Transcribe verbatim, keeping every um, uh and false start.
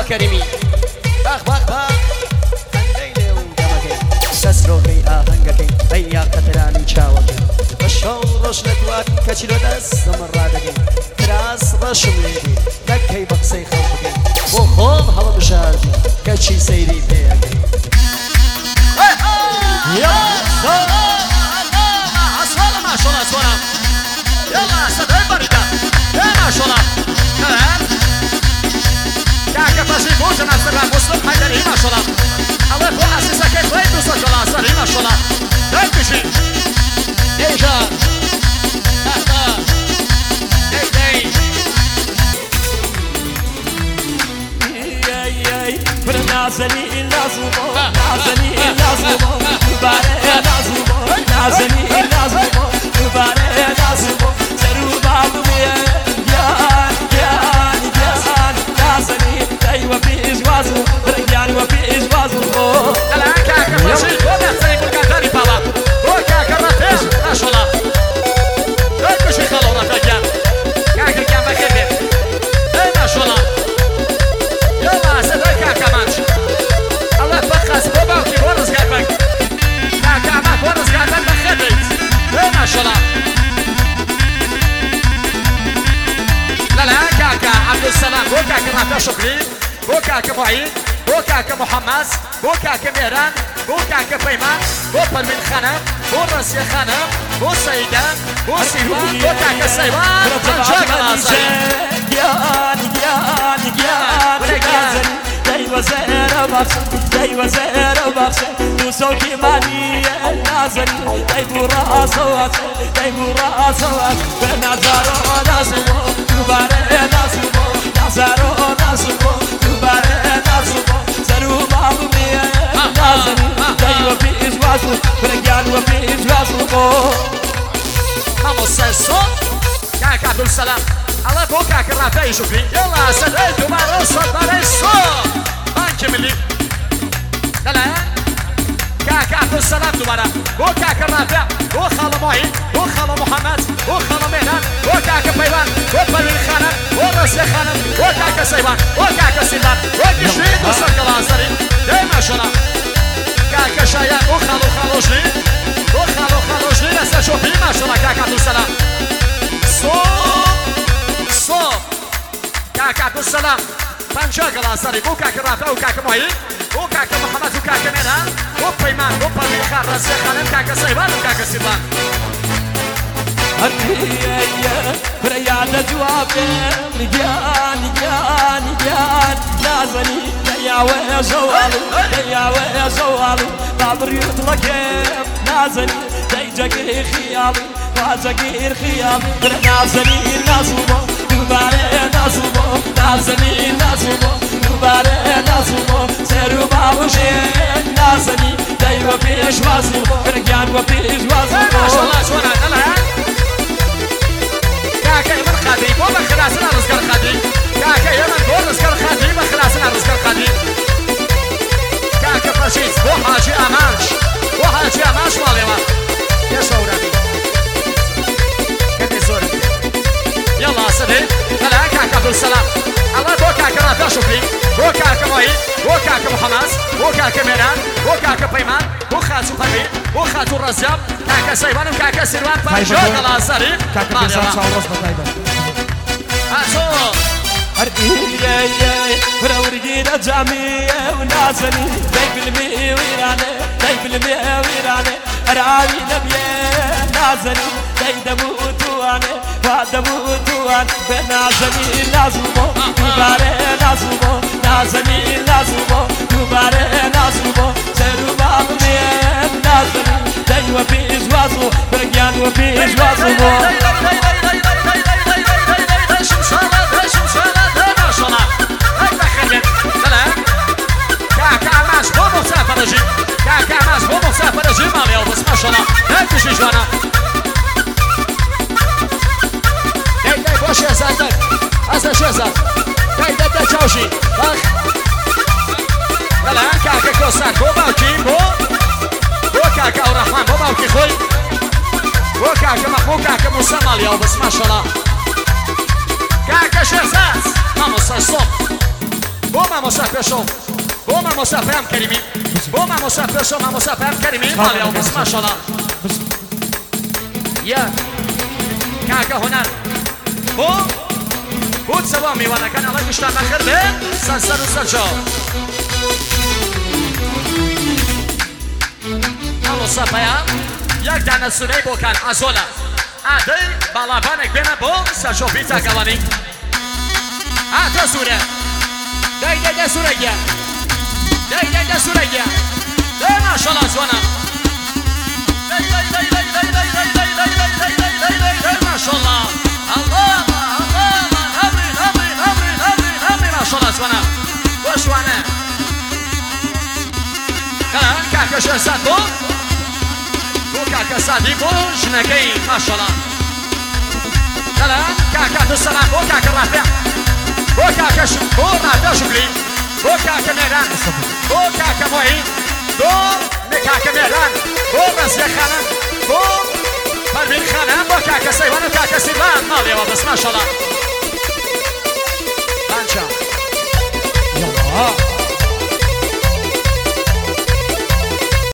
كريمي باخ باخ باخ خنديلي ودمكي سسروكي آهنگكي أيا قطراني چاوكي بشو رشلت واكي كچلو دست مرادكي تراس رشم ليدي دكي بقسي خلقكي بو خوب هوا بشارجي كچي سيري بيكي يا سلام أسوالة ما شاء الله أسوالة يلا سدعي بريدة يا ما شاء الله تمام كاكا فاشي بوش أنا أسترها مسلم حيدري ما شاء الله الله يفو حسيسة كيف وين دوسة جلا أسترهي ما شاء الله دايك بشي إيجا أهدا إيدي نازني نازمو نازني نازمو باره نازمو نازني نازمو باره نازمو سرو بابو يان يان يان نازني دايما في إجوازو رجعني وفي إجوازو الآن كاكا فاشي وما تسيب الكاتاري بابا وكاكا رفيش ما شاء الله دايك بشي خلو رفاقيا كاكا كان بخير اي ما شاء الله يلا سدعي كاكا مانش الله فخص بابا وكي ورز قلبك كاكا عماد ورز قلبك بخير اي ما شاء الله لا لا كاكا عبد السلام بو كاكا رفاق شكري بو كاكا معين بو كاكا محمد بو كاكا ميران بو كاكا بيمان بو پروین خانم بو رسیه خانم بو سیده بو سیوان بو کاکا سیوان پنجاه گلازاری گیان گیان گیان نازنی دایما زهر بخش دایما زهر بخش تو سوکی مانی نازنی دایما راس واس دایما راس واس به نظر نازمو دوباره نازمو نظر نازمو دوباره نازمو سرو بابو نازني دايما في إجوازو برجعني وفي إجوازو Vamos Celso كاكا عبد السلام الله بو كاكا رافعي شكري يلا سدعي دوباره صدري صو بانك ملي لا لا كاكا عبد السلام دوباره بو كاكا رافع بو خالة معين بو خالة محمد بو خالة ميلان بو كاكا بيوان بو پروین خانم بو رسیه خانم بو كاكا سيوان بو كاكا سيدان بو كشري بو سرق العصري دايما شلا كاكا شايان بو خالو خالو جري بو خالو خالو جري لسا شوفي ما شلا كاكا عبد السلام صو صو كاكا عبد السلام پنجاه گلاساری بو كاكا رافع و كاكا معين بو كاكا محمد و كاكا ميلان بو بيمان بو پروین خان رسیه خانم كاكا سيوان و كاكا سيدان هريا بريان جوابي جان جان جان نازني يا ويا زوالو يا ويا زوالو بابر يطلق نازني دايجك خيالي واجك خيالي نازني نازمو دوباره نازمو نازني نازمو دوباره نازمو سرو بابوشي نازني دايما في إجوازو برجان وفي إجوازو ما شاء الله شوانا نلا كاكا يمن خادي بو بخلاسنا رزق الخادي كاكا يمن بو رزق الخادي بخلاسنا رزق الخادي كاكا فاشيز بو حاجي امانش بو حاجي امانش ماليما يا شورامي كدي زوري يلا سدي هلا كاكا عبد السلام الله بو كاكا رافع شكري بو كاكا معين بو كاكا محمد بو كاكا ميران بو كاكا بيمان بو خاتو پروین بو خاتو رزياب كاكا سيوان و كاكا سيروان پنجاه گلازاری كاكا بيسان شاورس بطايبا هاتو هريا فراورجينا جامية ونازني دايب المي ويراني دايب المي ويراني أرعاوي نبيه نازني دايب موتواني وعد موتواني بنازني نازمو دوباره نازمو نازني نازمو دوباره نازمو سرو بابو نازني دايب في إجوازو برجان وفي إجوازو كاكا عماش بو مسافر جي كاكا عماش بو مسافر جي مالي بس ما شاء الله هاك شي جوانا داي داي بوش يا زادك هسه شو زاد داي داي داي تشاوشي اخ لا لا كاكا كوساك بو باوكي بو بو كاكا ورحمن بو باوكي خوي بو كاكا محمود كاكا موسى مالي بس ما شاء الله كاكا شهزاد vamos al stop بۆ مامۆستا پێشۆ بۆ مامۆستا پەیام کەریمی بۆ مامۆستا پێشۆ مامۆستا پەیام کەریمی ماڵیاو بەس ماشەڵا یەک کاکە هونەر بۆ بۆ چەوا میوانەکان ئەڵێ گشتان بەخێر بێن سەرسەر و سەرجاو مامۆستا پەیام یەک دانە سورەی بۆکان ئازۆلە ئادەی باڵابانێک بێنە بۆ سەرشۆفی تاکەوانی ئاتە سوورە دەی دەی دە سوورەگیە دەی دەی دە سوورەگیە دەی ماشەڵا جوانە دەی دەی دەی دەی دەی دەی دەی دەی دەی دەی دەی دەی دەی دەی دەی ماشەڵا ئەڵڵا ئەڵڵا هەبرین هەبرین هەبرین هەبرین هەبرین ماشەڵا جوانە بۆ شوانە کاکە شێرزاد بۆ بۆ کاکە سادی بۆ ژنەکەی ماشەڵا دەڵێ کاکە دووسەلام بۆ کاکە ڕافێ بۆ کاکە بۆ ڕافێ شکری بۆ کاکە مێران بۆ کاکە مۆهین بۆ کاکە مێران بۆ ڕەزیە خانم بۆ پەروین خانم بۆ کاکە سەیوان و کاکە سیروان ماڵیەوە بەس ماشەڵا